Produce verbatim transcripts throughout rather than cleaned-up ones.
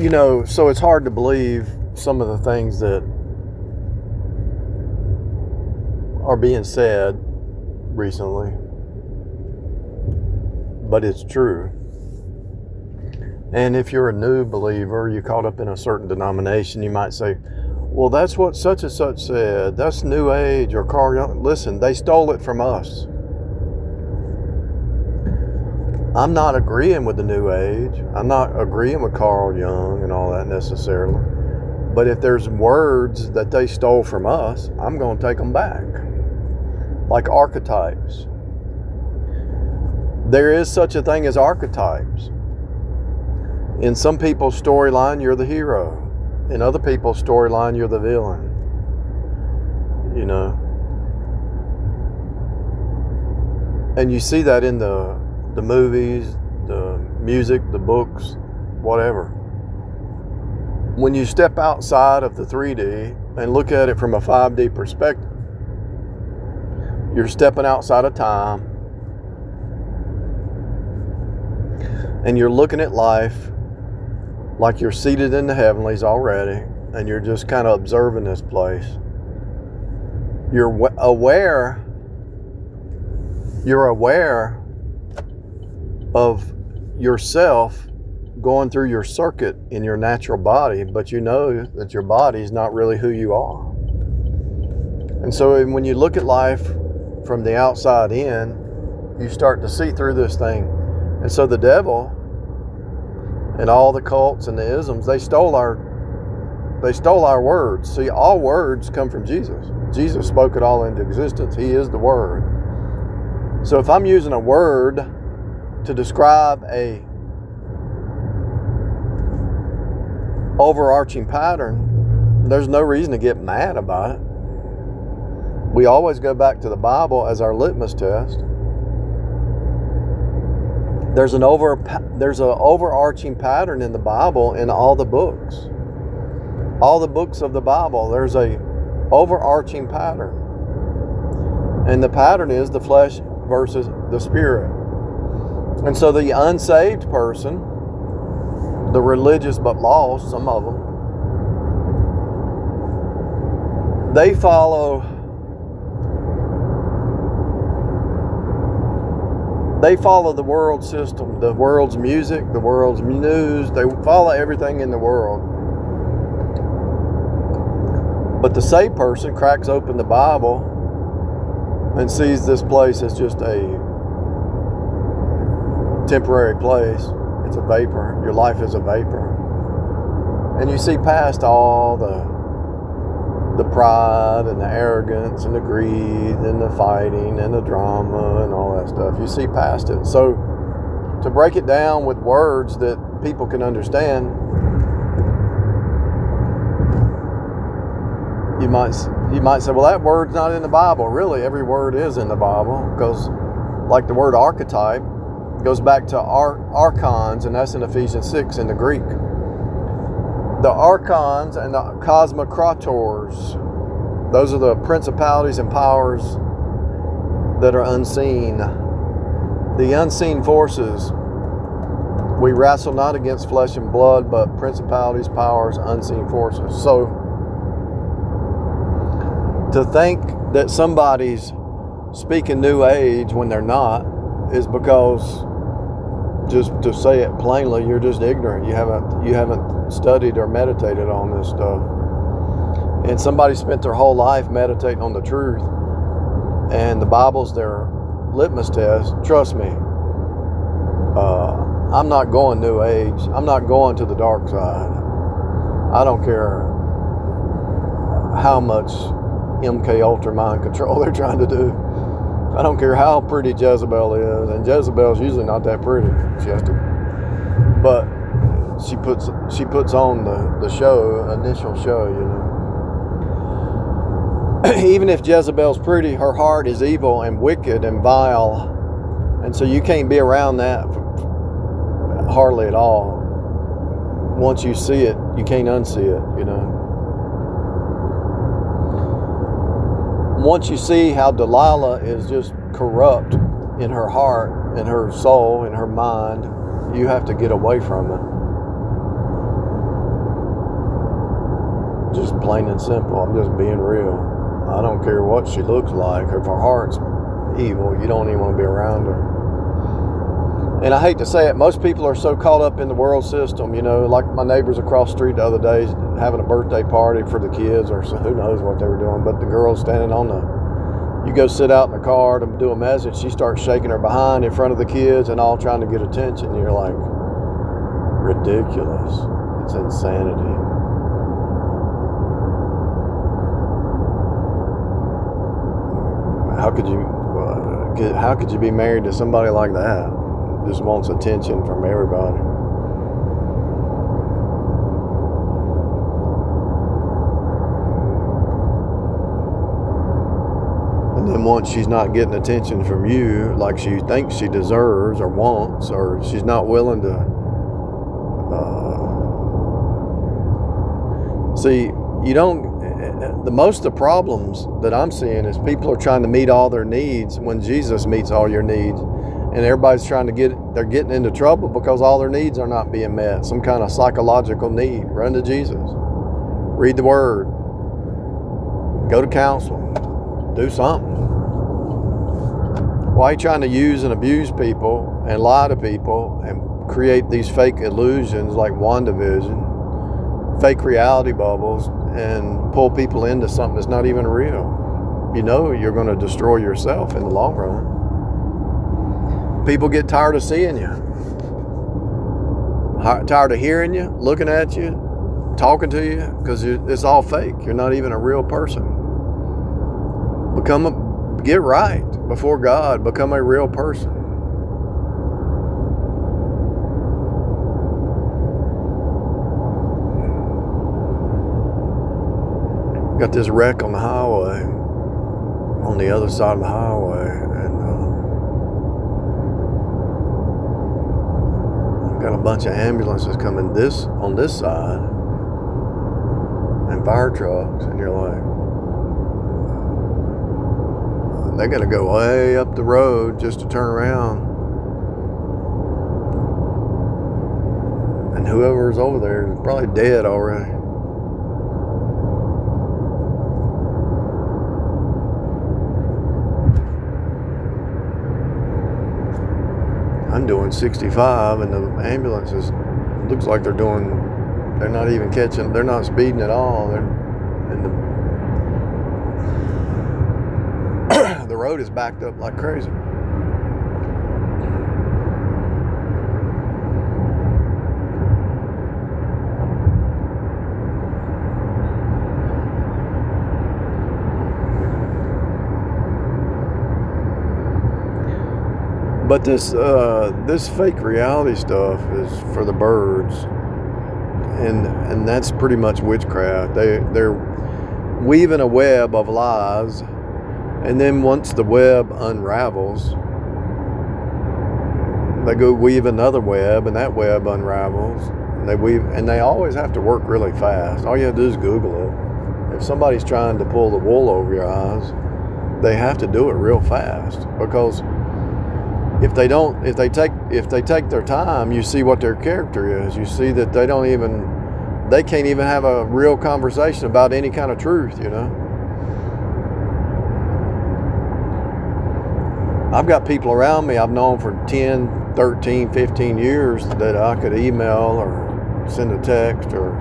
you know, so it's hard to believe some of the things that are being said recently, but it's true. And if you're a new believer, you're caught up in a certain denomination, you might say, well, that's what such and such said. That's New Age or Carl Jung. Listen, they stole it from us. I'm not agreeing with the New Age. I'm not agreeing with Carl Jung and all that necessarily. But if there's words that they stole from us, I'm going to take them back. Like archetypes. There is such a thing as archetypes. In some people's storyline, you're the hero. In other people's storyline, you're the villain. You know. And you see that in the the movies, the music, the books, whatever. When you step outside of the three D and look at it from a five D perspective, you're stepping outside of time and you're looking at life like you're seated in the heavenlies already, and you're just kind of observing this place. You're aware, you're aware of yourself going through your circuit in your natural body, but you know that your body is not really who you are. And so when you look at life from the outside in, you start to see through this thing. And so the devil and all the cults and the isms, they stole our they stole our words. See, all words come from Jesus. Jesus spoke it all into existence. He is the Word. So if I'm using a word to describe a overarching pattern, there's no reason to get mad about it. We always go back to the Bible as our litmus test. There's an over there's an overarching pattern in the Bible in all the books. All the books of the Bible, there's a overarching pattern. And the pattern is the flesh versus the spirit. And so the unsaved person, the religious but lost, some of them, they follow They follow the world system, the world's music, the world's news. They follow everything in the world. But the saved person cracks open the Bible and sees this place as just a temporary place. It's a vapor. Your life is a vapor. And you see past all the the pride and the arrogance and the greed and the fighting and the drama and all that stuff. You see past it. So to break it down with words that people can understand, you might you might say, well, that word's not in the Bible. Really, every word is in the Bible, because like the word archetype goes back to ar- archons, and that's in Ephesians six in the Greek. The archons and the cosmocrators, those are the principalities and powers that are unseen. The unseen forces, we wrestle not against flesh and blood, but principalities, powers, unseen forces. So to think that somebody's speaking New Age when they're not is because, just to say it plainly, you're just ignorant. You haven't you haven't studied or meditated on this stuff. And somebody spent their whole life meditating on the truth, and the Bible's their litmus test. Trust me, uh, I'm not going New Age. I'm not going to the dark side. I don't care how much M K Ultra mind control they're trying to do. I don't care how pretty Jezebel is, and Jezebel's usually not that pretty. She has to, but she puts she puts on the, the show, initial show, you know. Even if Jezebel's pretty, her heart is evil and wicked and vile, and so you can't be around that hardly at all. Once you see it, you can't unsee it, you know. Once you see how Delilah is just corrupt in her heart, in her soul, in her mind, you have to get away from it. Just plain and simple. I'm just being real. I don't care what she looks like. If her heart's evil, you don't even want to be around her. And I hate to say it, most people are so caught up in the world system, you know, like my neighbors across the street the other day having a birthday party for the kids, or so who knows what they were doing, but the girl standing on the, you go sit out in the car to do a message, she starts shaking her behind in front of the kids and all trying to get attention. You're like, ridiculous. It's insanity. How could you, uh, how could you be married to somebody like that? Just wants attention from everybody. And then once she's not getting attention from you like she thinks she deserves or wants, or she's not willing to uh, see, you don't, the most of the problems that I'm seeing is people are trying to meet all their needs when Jesus meets all your needs. And everybody's trying to get, they're getting into trouble because all their needs are not being met. Some kind of psychological need. Run to Jesus. Read the Word. Go to counseling. Do something. Why are you trying to use and abuse people and lie to people and create these fake illusions like WandaVision, fake reality bubbles, and pull people into something that's not even real? You know you're going to destroy yourself in the long run. People get tired of seeing you, tired of hearing you, looking at you, talking to you, because it's all fake. You're not even a real person. Become a, get right before God. Become a real person. Got this wreck on the highway, on the other side of the highway, and uh, got a bunch of ambulances coming this on this side and fire trucks, and you're like, they got to go way up the road just to turn around, and whoever's over there is probably dead already. I'm doing sixty-five, and the ambulances looks like they're doing, they're not even catching, they're not speeding at all. They're, and the, the road is backed up like crazy. But this uh, this fake reality stuff is for the birds, and and that's pretty much witchcraft. They they're weaving a web of lies, and then once the web unravels, they go weave another web, and that web unravels. And they weave, and they always have to work really fast. All you have to do is Google it. If somebody's trying to pull the wool over your eyes, they have to do it real fast, because if they don't, if they take, if they take their time, you see what their character is. You see that they don't even, they can't even have a real conversation about any kind of truth, you know. I've got people around me I've known for ten, thirteen, fifteen years that I could email or send a text or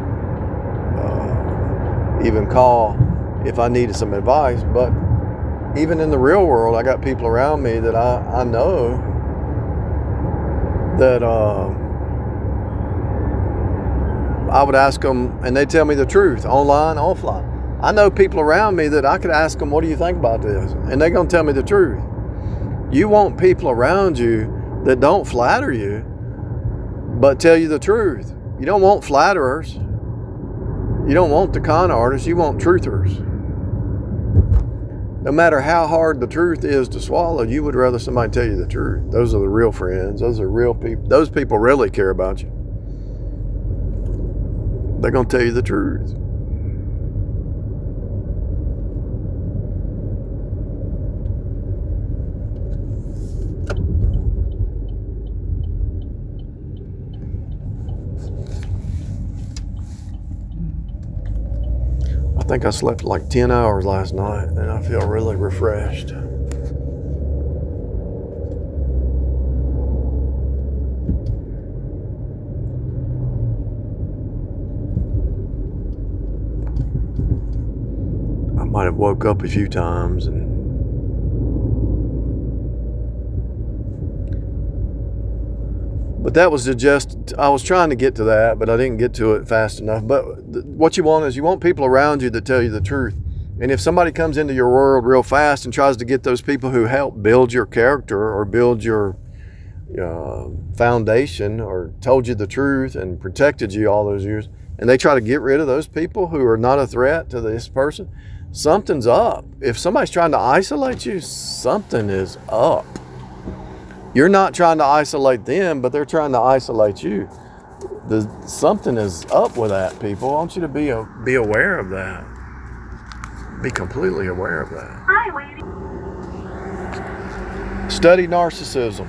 uh, even call if I needed some advice. But even in the real world, I got people around me that I, I know that uh, I would ask them, and they tell me the truth, online, offline. I know people around me that I could ask them, what do you think about this? And they're going to tell me the truth. You want people around you that don't flatter you, but tell you the truth. You don't want flatterers. You don't want the con artists. You want truthers. No matter how hard the truth is to swallow, you would rather somebody tell you the truth. Those are the real friends. Those are real people. Those people really care about you. They're going to tell you the truth. think I slept like ten hours last night, and I feel really refreshed. I might have woke up a few times and But that was just, I was trying to get to that, but I didn't get to it fast enough. But th- what you want is you want people around you that tell you the truth. And if somebody comes into your world real fast and tries to get those people who help build your character or build your uh, foundation or told you the truth and protected you all those years, and they try to get rid of those people who are not a threat to this person, something's up. If somebody's trying to isolate you, something is up. You're not trying to isolate them, but they're trying to isolate you. The, something is up with that, people. I want you to be a, be aware of that. Be completely aware of that. Hi, lady. Study narcissism.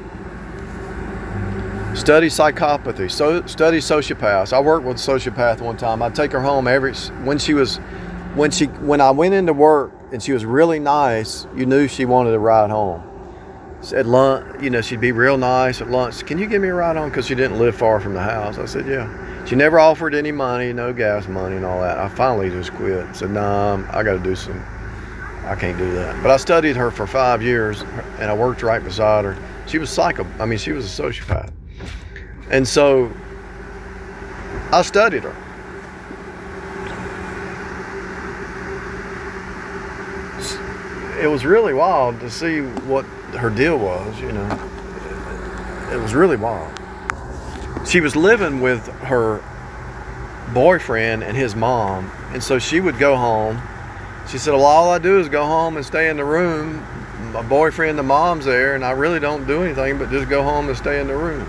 Study psychopathy. So study sociopaths. I worked with a sociopath one time. I'd take her home every when she was when she when I went into work and she was really nice. You knew she wanted a ride home. At lunch, you know, she'd be real nice at lunch. Can you give me a ride home? Because she didn't live far from the house. I said, yeah. She never offered any money, no gas money and all that. I finally just quit. I said, nah, I got to do some, I can't do that. But I studied her for five years and I worked right beside her. She was psycho, I mean, she was a sociopath. And so I studied her. It was really wild to see what her deal was, you know. It was really wild. She was living with her boyfriend and his mom, and so she would go home. She said, well, all I do is go home and stay in the room. My boyfriend, the mom's there, and I really don't do anything but just go home and stay in the room.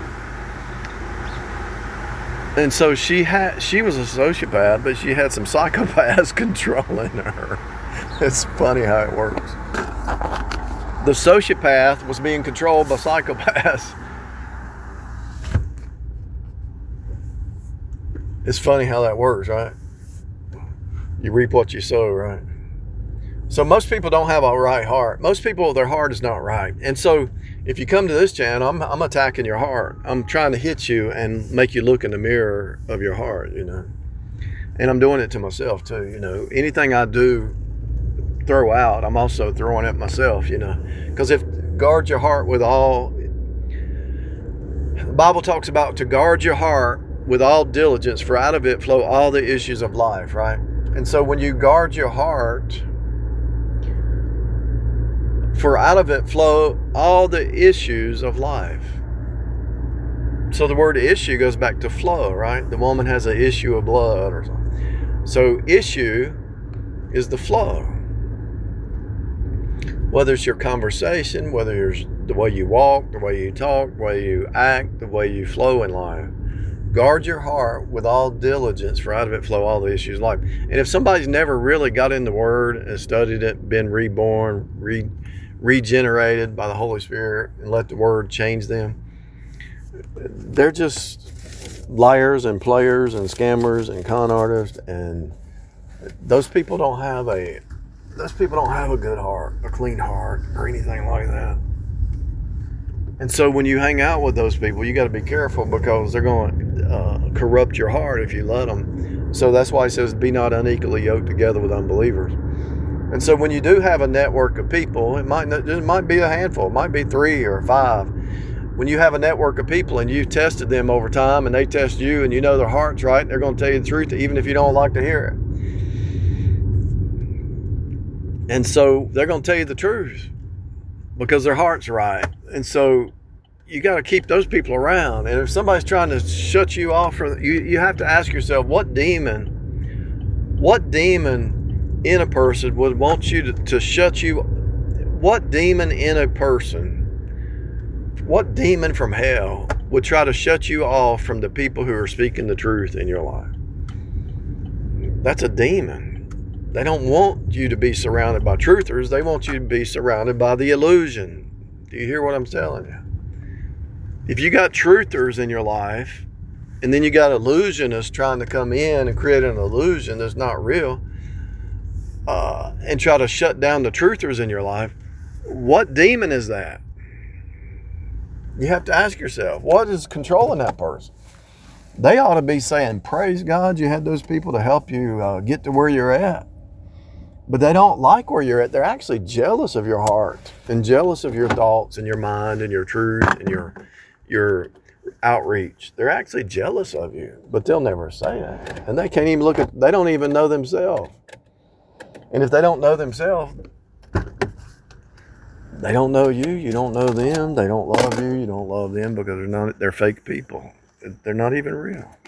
And so she had, she was a sociopath, but she had some psychopaths controlling her. It's funny how it works. The sociopath was being controlled by psychopaths. It's funny how that works, right? You reap what you sow, right? So most people don't have a right heart. Most people, their heart is not right. And so if you come to this channel, I'm, I'm attacking your heart. I'm trying to hit you and make you look in the mirror of your heart, you know. And I'm doing it to myself too, you know. Anything I do throw out, I'm also throwing at myself, you know. Because if guard your heart with all, the Bible talks about to guard your heart with all diligence, for out of it flow all the issues of life, right? And so when you guard your heart, for out of it flow all the issues of life. So the word issue goes back to flow, right? The woman has an issue of blood or something. So issue is the flow. Whether it's your conversation, whether it's the way you walk, the way you talk, the way you act, the way you flow in life. Guard your heart with all diligence, for out of it flow all the issues of life. And if somebody's never really got in the Word and studied it, been reborn, re, regenerated by the Holy Spirit, and let the Word change them, they're just liars and players and scammers and con artists. And those people don't have a those people don't have a good heart, a clean heart, or anything like that. And so when you hang out with those people, you got to be careful, because they're going to uh, corrupt your heart if you let them. So that's why it says, be not unequally yoked together with unbelievers. And so when you do have a network of people, it might not, it might be a handful, it might be three or five. When you have a network of people and you've tested them over time and they test you and you know their heart's right, they're going to tell you the truth even if you don't like to hear it. And so they're going to tell you the truth because their heart's right. And so you got to keep those people around. And if somebody's trying to shut you off from, you, you have to ask yourself, what demon, what demon in a person would want you to, to shut you, what demon in a person, what demon from hell would try to shut you off from the people who are speaking the truth in your life? That's a demon. They don't want you to be surrounded by truthers. They want you to be surrounded by the illusion. Do you hear what I'm telling you? If you got truthers in your life, and then you got illusionists trying to come in and create an illusion that's not real, uh, and try to shut down the truthers in your life, what demon is that? You have to ask yourself, what is controlling that person? They ought to be saying, praise God you had those people to help you uh, get to where you're at. But they don't like where you're at. They're actually jealous of your heart and jealous of your thoughts and your mind and your truth and your your outreach. They're actually jealous of you, but they'll never say that. And they can't even look at, they don't even know themselves. And if they don't know themselves, they don't know you, you don't know them, they don't love you, you don't love them, because they're not, they're fake people. They're not even real.